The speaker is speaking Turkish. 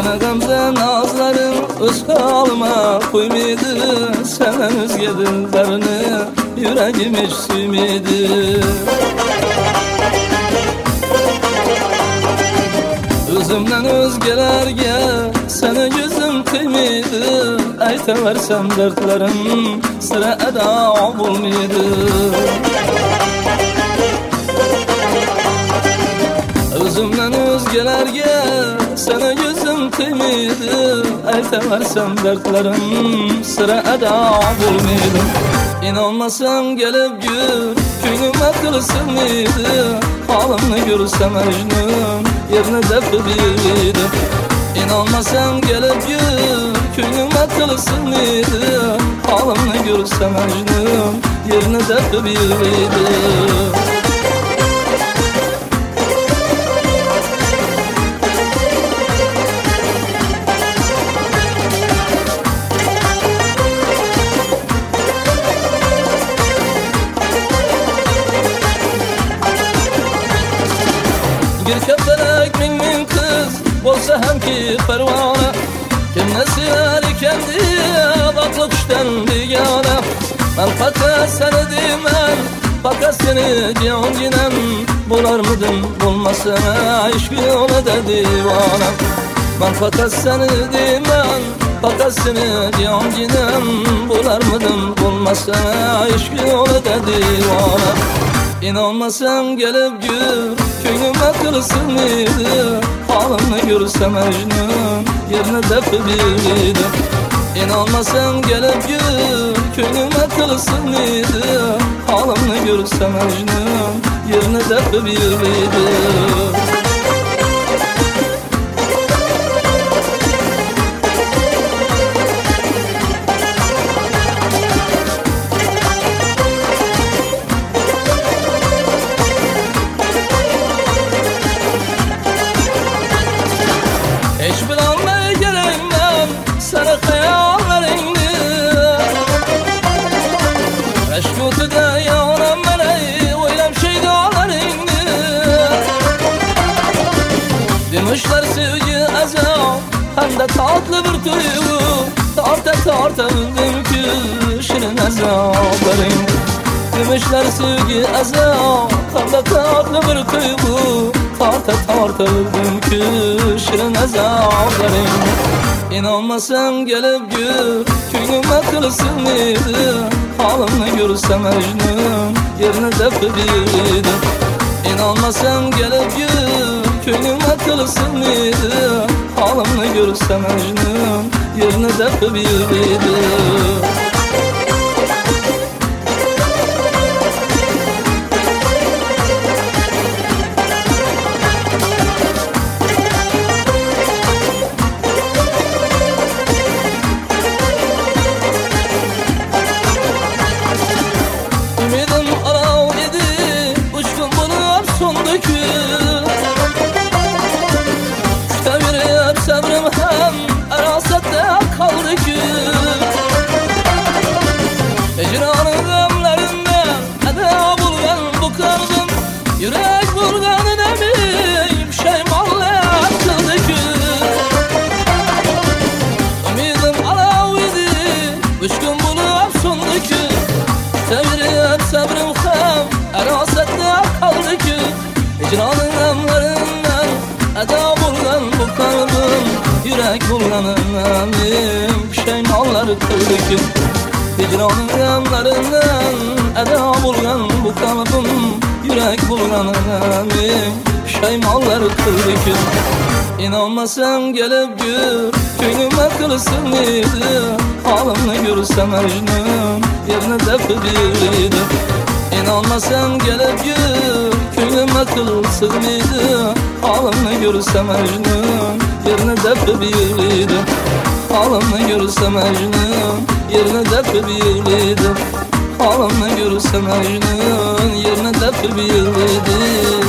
Sana gamze nazların öz halıma koymaydı. Senden özge dillerini yüreğim hiç süymeydi. Özümden özgelerge sana gözüm kıymaydı. Aytaversem dertlerim sıra eda bulmaydı. Özümden özgelerge sana gözüm kıymaydı. Aytaversem dertlerim sıra eda bulmaydı. İnanmasam gelip gör köyüme kılsın mıydı? Halımı görsem Mecnun yerine defı biliydi. İnanmasam gelip gör köyüme kılsın mıydı? Halımı görsem Mecnun yerine defı biliydi. Bir köpelek min kız bolsa hem ki pervane. Kim ne siler kendi baklı kuştan digane. Ben fakat seni demem, fakat seni cihancinem. Bular mıdın bulmasana işki ona da divane. Ben fakat seni demem, fakat seni cihancinem. Bular mıdın bulmasana işki ona da divane. İnanmasam gelip gör köyüme kılsın mıydı? Halımı görsem Mecnun yerine defı biliydi. İnanmasam gelip gör köyüme kılsın mıydı? Halımı görsem Mecnun yerine defı biliydi. Hiç bilanmaya gelemem sana hayallerini. Meşkutuda yanam beni oylem şeydalarını. Demişler sevgi azap hem de tatlı bir duygu. Tarta tarta bildim ki şirin azaplarını. Demişler sevgi azap hem de tatlı bir duygu. Tarta tarta bildim ki şirin azaplarım. İnanmasam gelip gör köyüme kılsın mıydı? Halımı görsem Mecnun yerine defı biliydi. İnanmasam gelip gör köyüme kılsın mıydı? Halımı görsem Mecnun yerine defı biliydi. Ümidim arav idi, uçtum bunu sondaki. Üçte bir sabrım hem arasette kaldı ki. Ecranın gamlerinden eda bulgan bu kalbim. Yürek bulganı demeyim şeymallah kıldı ki. Ümidim arav idi, uçtum bunu sondaki. Sevriyem sabrım hem arasette kaldı ki. Ecranın gamlerinden eda bulgan bu kalbim. Yürek bulganın emim şeymalları kıldı ki. Ecranın gamlerinden eda bulgan bu kalbim. Yürek bulganın emim şeymalları kıldı ki. İnanmasam gelip gör köyüme kılsın mıydı? Halımı görsem Mecnun yerine defı biliydi. İnanmasam gelip gör köyüme kılsın mıydı? Halımı görsem Mecnun yerine defı biliydi. Halımı görsem Mecnun yerine defı biliydi. Halımı görsem Mecnun yerine defı biliydi.